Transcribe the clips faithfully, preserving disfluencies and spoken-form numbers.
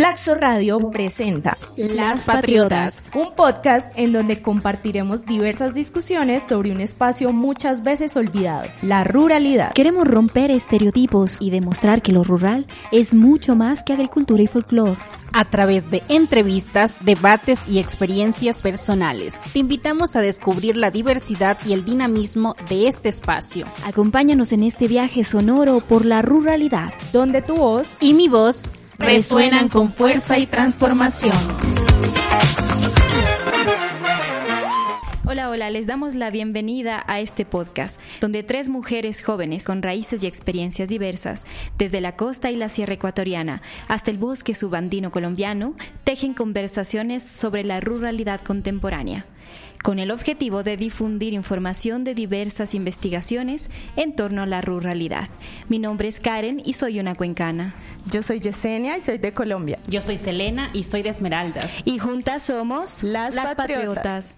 Flaxo Radio presenta Las Patriotas, un podcast en donde compartiremos diversas discusiones sobre un espacio muchas veces olvidado, la ruralidad. Queremos romper estereotipos y demostrar que lo rural es mucho más que agricultura y folclore. A través de entrevistas, debates y experiencias personales, te invitamos a descubrir la diversidad y el dinamismo de este espacio. Acompáñanos en este viaje sonoro por la ruralidad, donde tu voz y mi voz resuenan con fuerza y transformación. Hola, hola, les damos la bienvenida a este podcast, donde tres mujeres jóvenes con raíces y experiencias diversas, desde la costa y la sierra ecuatoriana hasta el bosque subandino colombiano, tejen conversaciones sobre la ruralidad contemporánea, con el objetivo de difundir información de diversas investigaciones en torno a la ruralidad. Mi nombre es Karen y soy una cuencana. Yo soy Yesenia y soy de Colombia. Yo soy Selena y soy de Esmeraldas. Y juntas somos Las, Las Patriotas. Patriotas.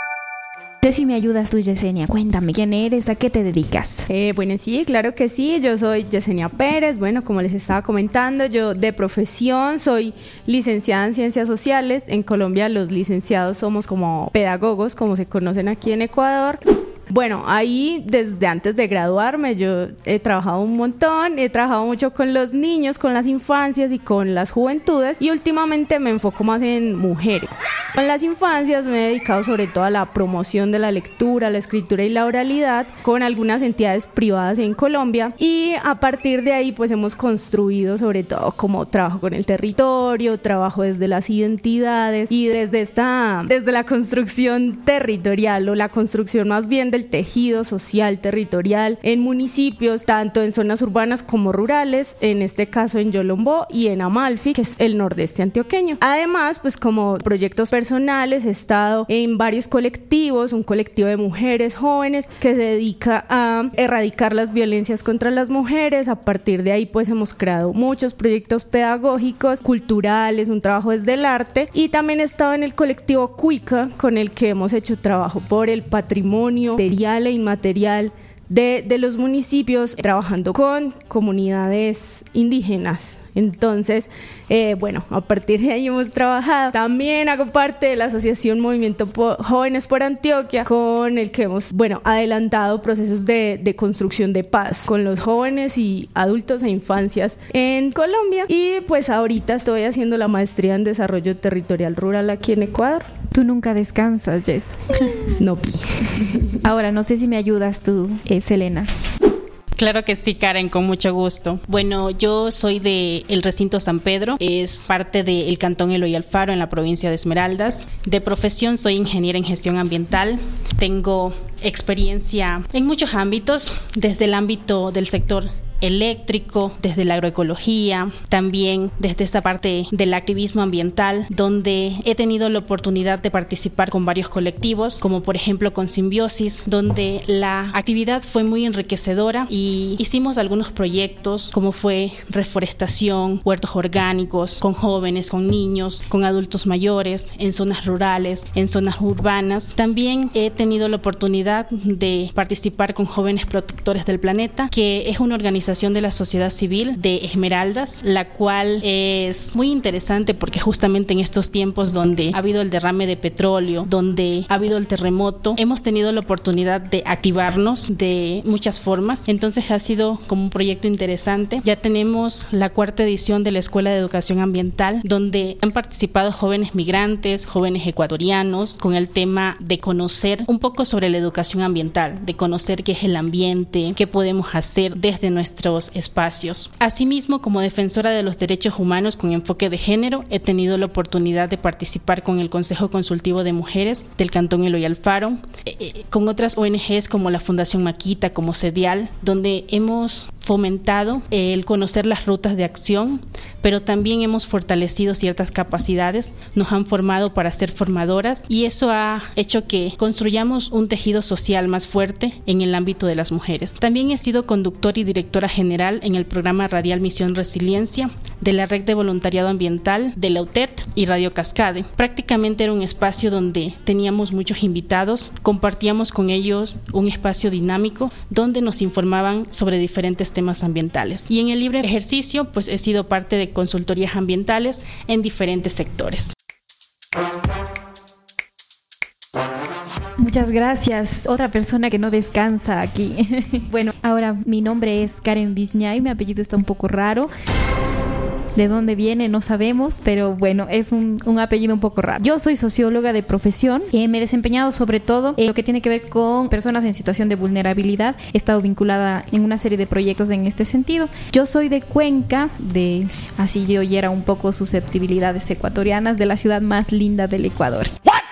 No sé si me ayudas tú, Yesenia. Cuéntame, ¿quién eres? ¿A qué te dedicas? Eh, bueno, sí, claro que sí. Yo soy Yesenia Pérez. Bueno, como les estaba comentando, yo de profesión soy licenciada en Ciencias Sociales. En Colombia los licenciados somos como pedagogos, como se conocen aquí en Ecuador. Bueno, ahí desde antes de graduarme yo he trabajado un montón, he trabajado mucho con los niños, con las infancias y con las juventudes, y últimamente me enfoco más en mujeres. Con las infancias me he dedicado sobre todo a la promoción de la lectura, la escritura y la oralidad con algunas entidades privadas en Colombia, y a partir de ahí pues hemos construido sobre todo como trabajo con el territorio, trabajo desde las identidades y desde esta, desde la construcción territorial o la construcción más bien del el tejido social territorial en municipios, tanto en zonas urbanas como rurales, en este caso en Yolombó y en Amalfi, que es el nordeste antioqueño. Además, pues como proyectos personales he estado en varios colectivos, un colectivo de mujeres jóvenes que se dedica a erradicar las violencias contra las mujeres. A partir de ahí pues hemos creado muchos proyectos pedagógicos, culturales, un trabajo desde el arte, y también he estado en el colectivo Cuica, con el que hemos hecho trabajo por el patrimonio material e inmaterial de, de los municipios, trabajando con comunidades indígenas. Entonces, eh, bueno, a partir de ahí hemos trabajado. También hago parte de la asociación Movimiento po- Jóvenes por Antioquia, con el que hemos, bueno, adelantado procesos de, de construcción de paz con los jóvenes y adultos e infancias en Colombia. Y pues ahorita estoy haciendo la maestría en Desarrollo Territorial Rural aquí en Ecuador. Tú nunca descansas, Jess. No pi. Ahora, no sé si me ayudas tú, eh, Selena. Claro que sí, Karen, con mucho gusto. Bueno, yo soy de el recinto San Pedro, es parte del cantón Eloy Alfaro en la provincia de Esmeraldas. De profesión soy ingeniera en gestión ambiental. Tengo experiencia en muchos ámbitos, desde el ámbito del sector eléctrico, desde la agroecología, también desde esa parte del activismo ambiental, donde he tenido la oportunidad de participar con varios colectivos, como por ejemplo con Simbiosis, donde la actividad fue muy enriquecedora y hicimos algunos proyectos como fue reforestación, huertos orgánicos, con jóvenes, con niños, con adultos mayores, en zonas rurales, en zonas urbanas. También he tenido la oportunidad de participar con Jóvenes Protectores del Planeta, que es una organización de la sociedad civil de Esmeraldas, la cual es muy interesante porque justamente en estos tiempos donde ha habido el derrame de petróleo, donde ha habido el terremoto, hemos tenido la oportunidad de activarnos de muchas formas. Entonces ha sido como un proyecto interesante. Ya tenemos la cuarta edición de la Escuela de Educación Ambiental, donde han participado jóvenes migrantes, jóvenes ecuatorianos, con el tema de conocer un poco sobre la educación ambiental, de conocer qué es el ambiente, qué podemos hacer desde nuestra espacios. Asimismo, como defensora de los derechos humanos con enfoque de género, he tenido la oportunidad de participar con el Consejo Consultivo de Mujeres del Cantón Eloy Alfaro, eh, con otras O N Ges como la Fundación Maquita, como CEDIAL, donde hemos fomentado el conocer las rutas de acción, pero también hemos fortalecido ciertas capacidades, nos han formado para ser formadoras, y eso ha hecho que construyamos un tejido social más fuerte en el ámbito de las mujeres. También he sido conductor y directora general en el programa radial Misión Resiliencia de la Red de Voluntariado Ambiental de la U T E D y Radio Cascade. Prácticamente era un espacio donde teníamos muchos invitados, compartíamos con ellos un espacio dinámico donde nos informaban sobre diferentes temas ambientales. Y en el libre ejercicio, pues he sido parte de consultorías ambientales en diferentes sectores. Muchas gracias. Otra persona que no descansa aquí. Bueno, ahora mi nombre es Karen Viñay, mi apellido está un poco raro. De dónde viene no sabemos, pero bueno, es un, un apellido un poco raro. Yo soy socióloga de profesión, eh, me he desempeñado sobre todo en lo que tiene que ver con personas en situación de vulnerabilidad. He estado vinculada en una serie de proyectos en este sentido. Yo soy de Cuenca, de así yo oyera un poco susceptibilidades ecuatorianas, de la ciudad más linda del Ecuador.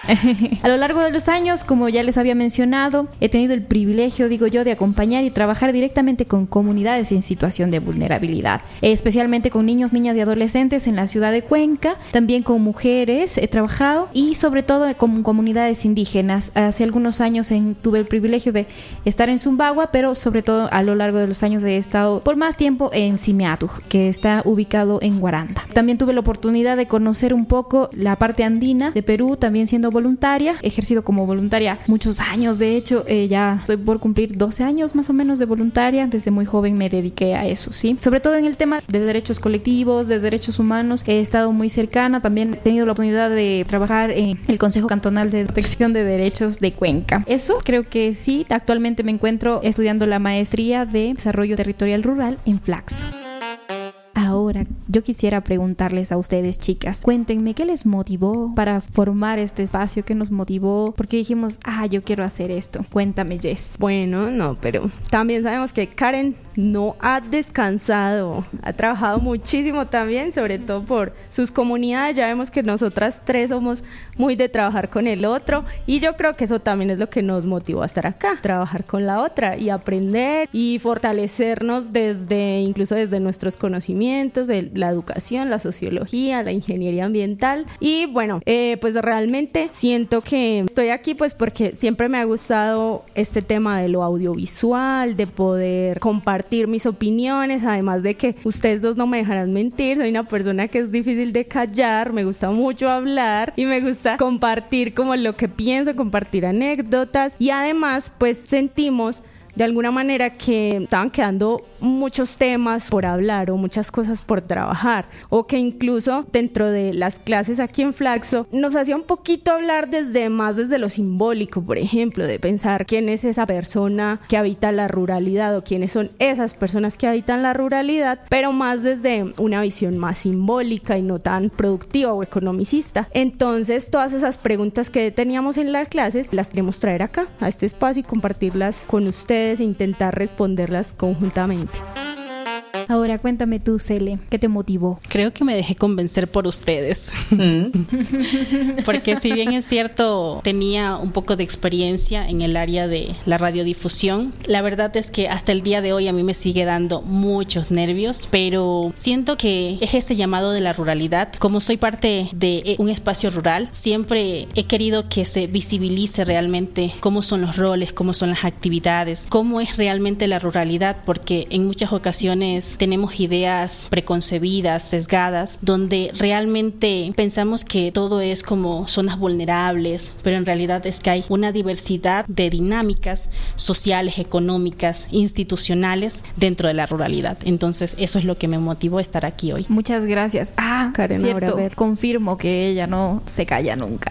A lo largo de los años, como ya les había mencionado, he tenido el privilegio, digo yo, de acompañar y trabajar directamente con comunidades en situación de vulnerabilidad, especialmente con niños, niñas y adolescentes en la ciudad de Cuenca, también con mujeres he trabajado y sobre todo con comunidades indígenas. Hace algunos años en, tuve el privilegio de estar en Zumbagua, pero sobre todo a lo largo de los años he estado por más tiempo en Simiatu, que está ubicado en Guaranda. También tuve la oportunidad de conocer un poco la parte andina de Perú, también siendo voluntaria, he ejercido como voluntaria muchos años, de hecho eh, ya estoy por cumplir doce años más o menos de voluntaria, desde muy joven me dediqué a eso, sí, sobre todo en el tema de derechos colectivos, de derechos humanos, he estado muy cercana, también he tenido la oportunidad de trabajar en el Consejo Cantonal de Protección de Derechos de Cuenca. Eso creo que sí, actualmente me encuentro estudiando la maestría de Desarrollo Territorial Rural en Flaxo. Ahora, yo quisiera preguntarles a ustedes, chicas, cuéntenme qué les motivó para formar este espacio, qué nos motivó, porque dijimos, ah, yo quiero hacer esto. Cuéntame, Jess. Bueno, no, pero también sabemos que Karen no ha descansado, ha trabajado muchísimo también, sobre todo por sus comunidades. Ya vemos que nosotras tres somos muy de trabajar con el otro y yo creo que eso también es lo que nos motivó a estar acá, trabajar con la otra y aprender y fortalecernos desde, incluso desde nuestros conocimientos de la educación, la sociología, la ingeniería ambiental. Y bueno, eh, pues realmente siento que estoy aquí pues porque siempre me ha gustado este tema de lo audiovisual, de poder compartir mis opiniones, además de que ustedes dos no me dejarán mentir, soy una persona que es difícil de callar, me gusta mucho hablar y me gusta compartir como lo que pienso, compartir anécdotas y además pues sentimos de alguna manera que estaban quedando muchos temas por hablar o muchas cosas por trabajar, o que incluso dentro de las clases aquí en Flaxo nos hacía un poquito hablar desde más desde lo simbólico, por ejemplo, de pensar quién es esa persona que habita la ruralidad o quiénes son esas personas que habitan la ruralidad, pero más desde una visión más simbólica y no tan productiva o economicista. Entonces todas esas preguntas que teníamos en las clases las queremos traer acá a este espacio y compartirlas con ustedes e intentar responderlas conjuntamente. Ahora cuéntame tú, Cele, ¿qué te motivó? Creo que me dejé convencer por ustedes. Porque si bien es cierto, tenía un poco de experiencia en el área de la radiodifusión, la verdad es que hasta el día de hoy a mí me sigue dando muchos nervios, pero siento que es ese llamado de la ruralidad. Como soy parte de un espacio rural, siempre he querido que se visibilice realmente cómo son los roles, cómo son las actividades, cómo es realmente la ruralidad, porque en muchas ocasiones tenemos ideas preconcebidas, sesgadas, donde realmente pensamos que todo es como zonas vulnerables, pero en realidad es que hay una diversidad de dinámicas sociales, económicas, institucionales dentro de la ruralidad. Entonces eso es lo que me motivó a estar aquí hoy. Muchas gracias. Ah, Karen, cierto, ahora confirmo que ella no se calla nunca.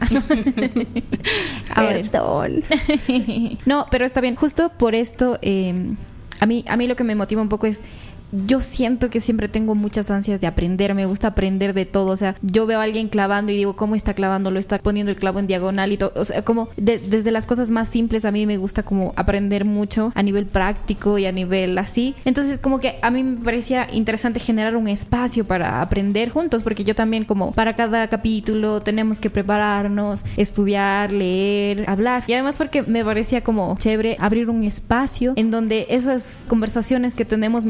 A Perdón. Ver. No, pero está bien. Justo por esto, eh, a mí, a mí lo que me motiva un poco es yo siento que siempre tengo muchas ansias de aprender, me gusta aprender de todo, o sea, yo veo a alguien clavando y digo, ¿cómo está clavando? Lo está poniendo el clavo en diagonal y todo, o sea, como de, desde las cosas más simples a mí me gusta como aprender mucho a nivel práctico y a nivel así, entonces como que a mí me parecía interesante generar un espacio para aprender juntos, porque yo también como para cada capítulo tenemos que prepararnos, estudiar, leer, hablar, y además porque me parecía como chévere abrir un espacio en donde esas conversaciones que tenemos mientras tomamos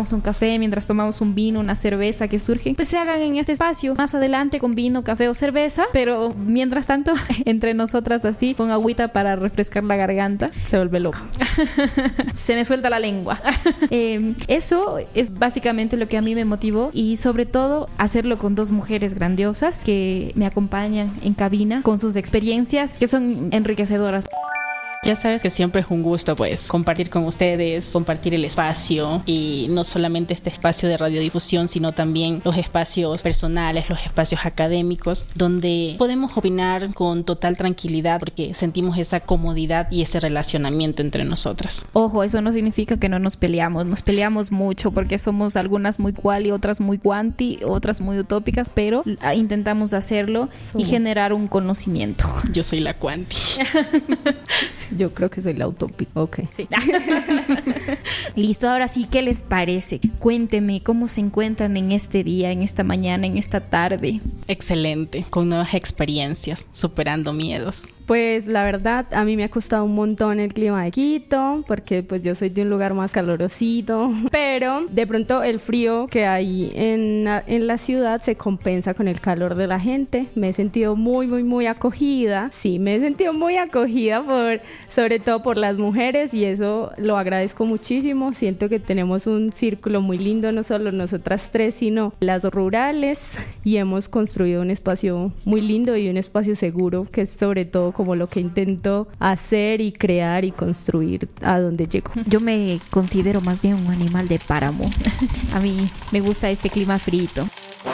tomamos un café, mientras tomamos un vino, una cerveza que surgen, pues se hagan en este espacio. Más adelante con vino, café o cerveza, pero mientras tanto, entre nosotras así, con agüita para refrescar la garganta. Se vuelve loco. Se me suelta la lengua. eh, eso es básicamente lo que a mí me motivó y sobre todo hacerlo con dos mujeres grandiosas que me acompañan en cabina con sus experiencias que son enriquecedoras. Ya sabes que siempre es un gusto pues compartir con ustedes, compartir el espacio y no solamente este espacio de radiodifusión, sino también los espacios personales, los espacios académicos, donde podemos opinar con total tranquilidad porque sentimos esa comodidad y ese relacionamiento entre nosotras. Ojo, eso no significa que no nos peleamos, nos peleamos mucho porque somos algunas muy quali, otras muy quanti, otras muy utópicas, pero intentamos hacerlo somos. Y generar un conocimiento. Yo soy la quanti. Yo creo que soy la utópica. Ok. Sí. Listo, ahora sí, ¿qué les parece? Cuénteme cómo se encuentran en este día, en esta mañana, en esta tarde. Excelente, con nuevas experiencias, superando miedos. Pues la verdad, a mí me ha costado un montón el clima de Quito, porque pues yo soy de un lugar más calorosito, pero de pronto el frío que hay en, en la ciudad se compensa con el calor de la gente. Me he sentido muy, muy, muy acogida. Sí, me he sentido muy acogida por, sobre todo por las mujeres y eso lo agradezco muchísimo. Siento que tenemos un círculo muy lindo, no solo nosotras tres, sino las rurales y hemos construido un espacio muy lindo y un espacio seguro que es sobre todo como lo que intento hacer y crear y construir a donde llego. Yo me considero más bien un animal de páramo. A mí me gusta este clima frito.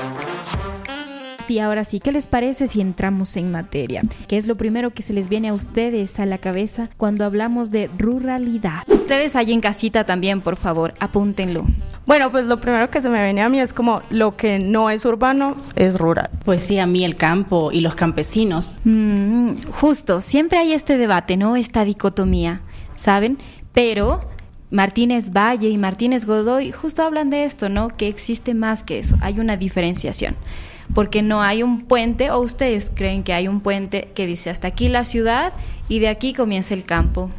Y ahora sí, ¿qué les parece si entramos en materia? ¿Qué es lo primero que se les viene a ustedes a la cabeza cuando hablamos de ruralidad? Ustedes ahí en casita también, por favor, apúntenlo. Bueno, pues lo primero que se me viene a mí es como lo que no es urbano es rural. Pues sí, a mí el campo y los campesinos. Mm, justo, siempre hay este debate, ¿no? Esta dicotomía, ¿saben? Pero Martínez Valle y Martínez Godoy justo hablan de esto, ¿no? Que existe más que eso, hay una diferenciación. Porque no hay un puente, o ustedes creen que hay un puente que dice hasta aquí la ciudad y de aquí comienza el campo.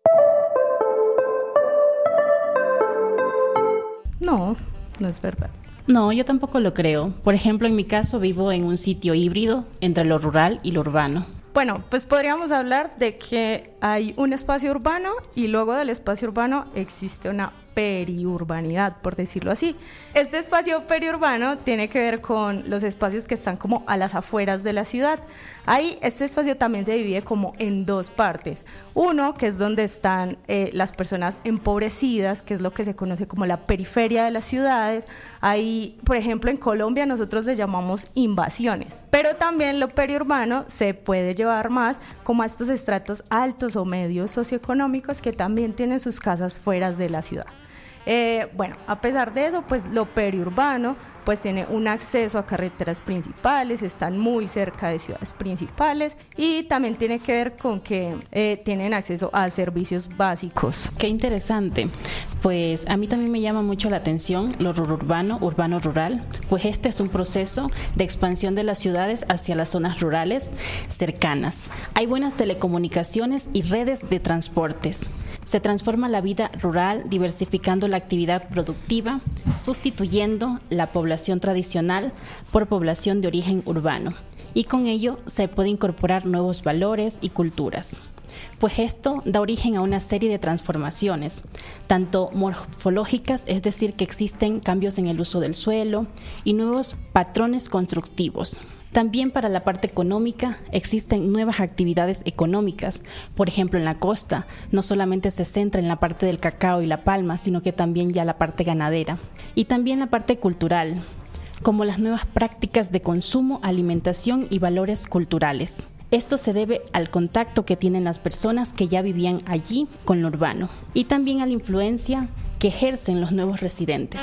No, no es verdad. No, yo tampoco lo creo. Por ejemplo, en mi caso vivo en un sitio híbrido entre lo rural y lo urbano. Bueno, pues podríamos hablar de que hay un espacio urbano y luego del espacio urbano existe una periurbanidad, por decirlo así. Este espacio periurbano tiene que ver con los espacios que están como a las afueras de la ciudad. Ahí este espacio también se divide como en dos partes. Uno, que es donde están eh, las personas empobrecidas, que es lo que se conoce como la periferia de las ciudades. Ahí, por ejemplo, en Colombia nosotros le llamamos invasiones. Pero también lo periurbano se puede llevar más como a estos estratos altos o medios socioeconómicos que también tienen sus casas fuera de la ciudad. Eh, bueno, a pesar de eso, pues lo periurbano pues tiene un acceso a carreteras principales, están muy cerca de ciudades principales y también tiene que ver con que eh, tienen acceso a servicios básicos. Qué interesante. Pues a mí también me llama mucho la atención lo urbano, urbano-rural, pues este es un proceso de expansión de las ciudades hacia las zonas rurales cercanas. Hay buenas telecomunicaciones y redes de transportes. Se transforma la vida rural diversificando la actividad productiva, sustituyendo la población tradicional por población de origen urbano, y con ello se puede incorporar nuevos valores y culturas. Pues esto da origen a una serie de transformaciones, tanto morfológicas, es decir, que existen cambios en el uso del suelo y nuevos patrones constructivos. También para la parte económica existen nuevas actividades económicas. Por ejemplo, en la costa no solamente se centra en la parte del cacao y la palma, sino que también ya la parte ganadera. Y también la parte cultural, como las nuevas prácticas de consumo, alimentación y valores culturales. Esto se debe al contacto que tienen las personas que ya vivían allí con lo urbano y también a la influencia que ejercen los nuevos residentes.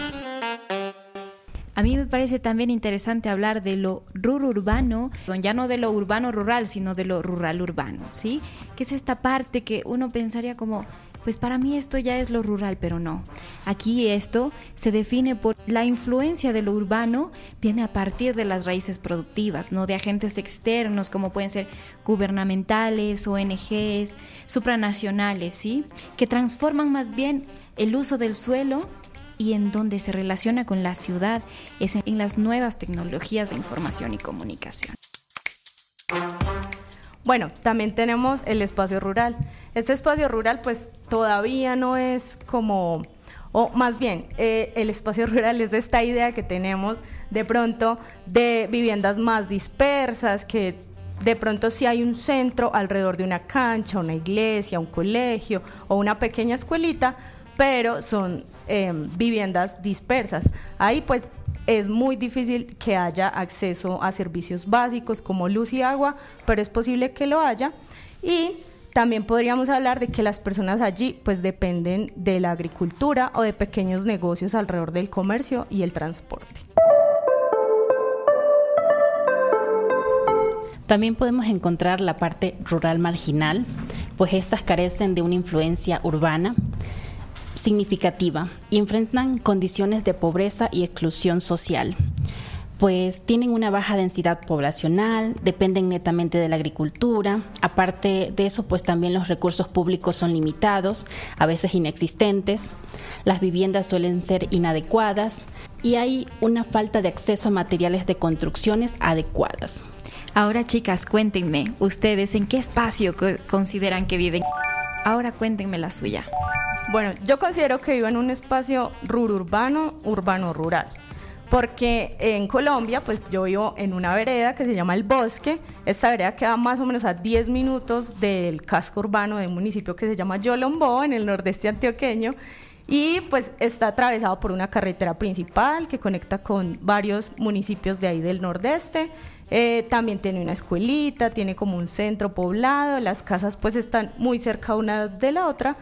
A mí me parece también interesante hablar de lo rururbano, ya no de lo urbano-rural, sino de lo rural-urbano, ¿sí? Que es esta parte que uno pensaría como, pues para mí esto ya es lo rural, pero no. Aquí esto se define por la influencia de lo urbano, viene a partir de las raíces productivas, ¿no? De agentes externos, como pueden ser gubernamentales, O N Ges, supranacionales, ¿sí? Que transforman más bien el uso del suelo y en donde se relaciona con la ciudad es en las nuevas tecnologías de información y comunicación. Bueno, también tenemos el espacio rural. Este espacio rural pues todavía no es como, o más bien, eh, el espacio rural es esta idea que tenemos de pronto de viviendas más dispersas, que de pronto sí hay un centro alrededor de una cancha, una iglesia, un colegio o una pequeña escuelita, pero son eh, viviendas dispersas. Ahí pues es muy difícil que haya acceso a servicios básicos como luz y agua, pero es posible que lo haya. Y también podríamos hablar de que las personas allí pues dependen de la agricultura o de pequeños negocios alrededor del comercio y el transporte. También podemos encontrar la parte rural marginal, pues estas carecen de una influencia urbana significativa y enfrentan condiciones de pobreza y exclusión social, pues tienen una baja densidad poblacional, dependen netamente de la agricultura. Aparte de eso, pues también los recursos públicos son limitados, a veces inexistentes, las viviendas suelen ser inadecuadas y hay una falta de acceso a materiales de construcciones adecuadas. Ahora, chicas, cuéntenme, ¿ustedes en qué espacio co- consideran que viven? Ahora cuéntenme la suya. Bueno, yo considero que vivo en un espacio rururbano, urbano-rural, porque en Colombia, pues yo vivo en una vereda que se llama El Bosque. Esta vereda queda más o menos a diez minutos del casco urbano de un municipio que se llama Yolombó, en el nordeste antioqueño, y pues está atravesado por una carretera principal que conecta con varios municipios de ahí del nordeste. Eh, también tiene una escuelita, tiene como un centro poblado, las casas pues están muy cerca una de la otra,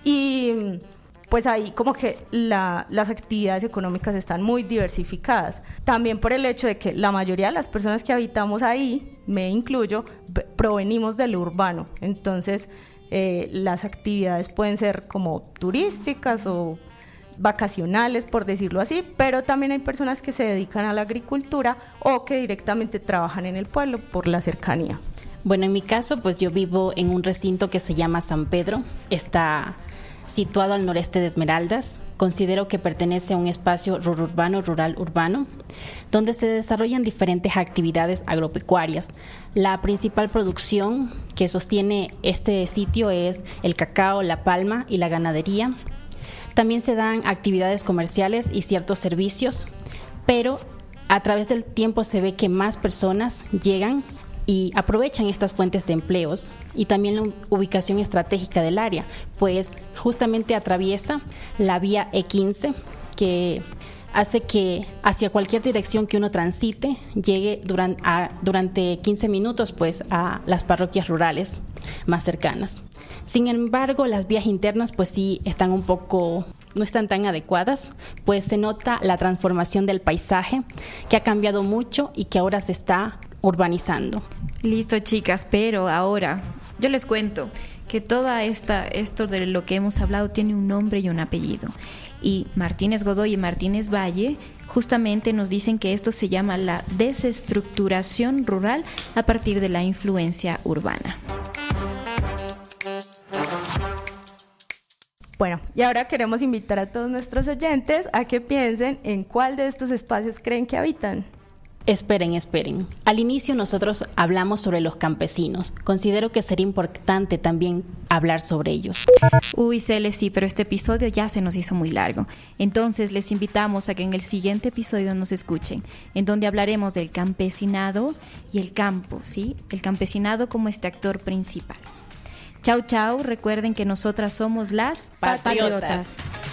y pues ahí como que la, las actividades económicas están muy diversificadas. También por el hecho de que la mayoría de las personas que habitamos ahí, me incluyo, provenimos del urbano. Entonces eh, las actividades pueden ser como turísticas o vacacionales, por decirlo así, pero también hay personas que se dedican a la agricultura o que directamente trabajan en el pueblo por la cercanía. Bueno, en mi caso, pues yo vivo en un recinto que se llama San Pedro, está situado al noreste de Esmeraldas. Considero que pertenece a un espacio rururbano, rural-urbano, donde se desarrollan diferentes actividades agropecuarias. La principal producción que sostiene este sitio es el cacao, la palma y la ganadería. También se dan actividades comerciales y ciertos servicios, pero a través del tiempo se ve que más personas llegan y aprovechan estas fuentes de empleos, y también la ubicación estratégica del área, pues justamente atraviesa la vía E quince, que hace que hacia cualquier dirección que uno transite llegue durante, a, durante quince minutos pues a las parroquias rurales más cercanas. Sin embargo, las vías internas pues sí están un poco, no están tan adecuadas, pues se nota la transformación del paisaje que ha cambiado mucho y que ahora se está urbanizando. Listo, chicas, pero ahora yo les cuento que toda esta esto de lo que hemos hablado tiene un nombre y un apellido. Y Martínez Godoy y Martínez Valle justamente nos dicen que esto se llama la desestructuración rural a partir de la influencia urbana. Bueno, y ahora queremos invitar a todos nuestros oyentes a que piensen en cuál de estos espacios creen que habitan. Esperen, esperen. Al inicio nosotros hablamos sobre los campesinos. Considero que sería importante también hablar sobre ellos. Uy, Cele, sí, pero este episodio ya se nos hizo muy largo. Entonces les invitamos a que en el siguiente episodio nos escuchen, en donde hablaremos del campesinado y el campo, ¿sí? El campesinado como este actor principal. Chau, chau. Recuerden que nosotras somos las Patriotas. Patriotas.